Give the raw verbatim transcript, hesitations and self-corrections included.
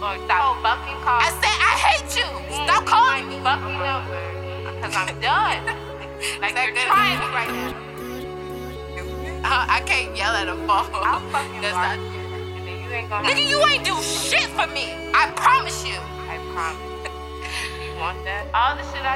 Or stop fucking calling. I said I hate you. Stop calling me. Fucking number. Because I'm done. Like you're good? trying me right now. Uh, I can't yell at a phone. I'll fucking That's block not. you. And then you ain't gonna Nigga, you ain't do shit for me. I promise you. I promise. You want that? All the shit I